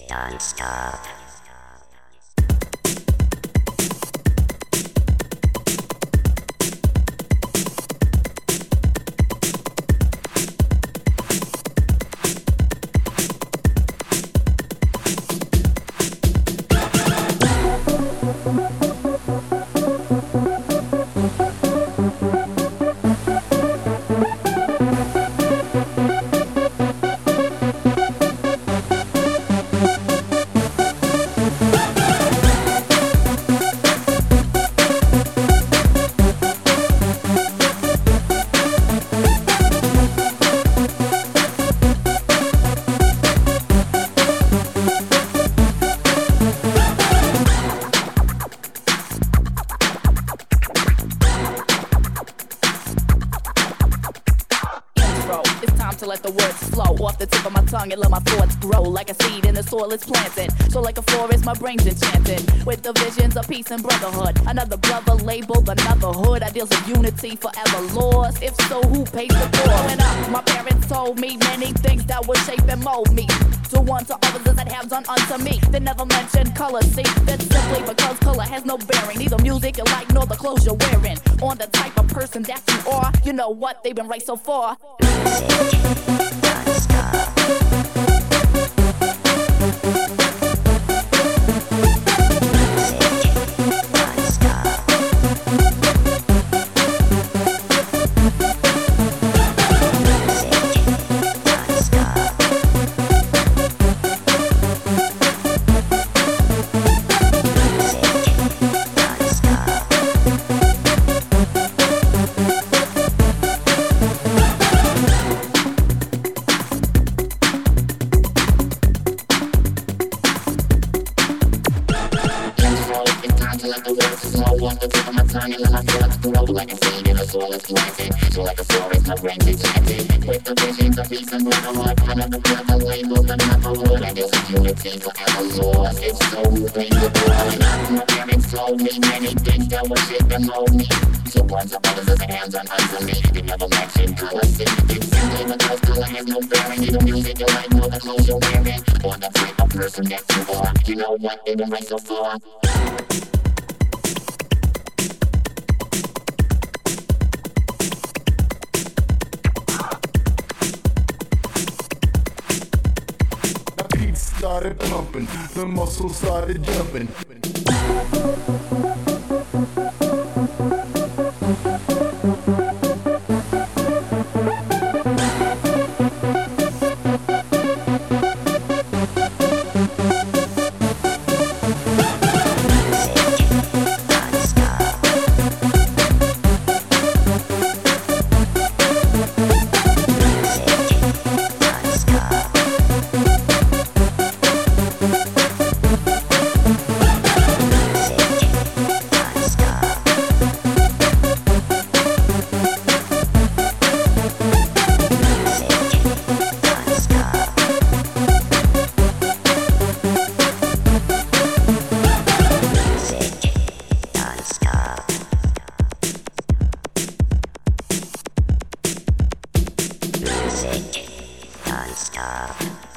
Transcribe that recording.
Don't stop. It's time to let the words flow off the tip of my tongue and let my thoughts grow like a seed in the soil it's planted. So like a forest, my brain's enchanted with the visions of peace and brotherhood. Another brother labeled another hood. Ideals of unity forever lost. If so, who pays the bill? Growing up, my parents told me many things that would shape and mold me to one to others that have done unto me. They never mentioned color, see, that's simply because color has no bearing. Neither music you like nor the clothes you're wearing. On the type of person that you are, you know what, they've been right so far. Don't stop. Let the words flow off the tip of my tongue and let my thoughts grow like a seed in the soil it's planted. So like a forest, my brain's enchanted with the visions of peace and brotherhood. Another brother labeled another hood. Ideals of unity forever lost. It's so moving the growing up. My parents told me many things that would shape and mold me. So ones of others as hands on unto me. They never mentioned color, see. It's simply because color has no bearing. Neither music you like nor the clothes you're wearing. Or the type of person that you are. You know what, they've been right so far. Started pumping, the muscles started jumping. Don't stop.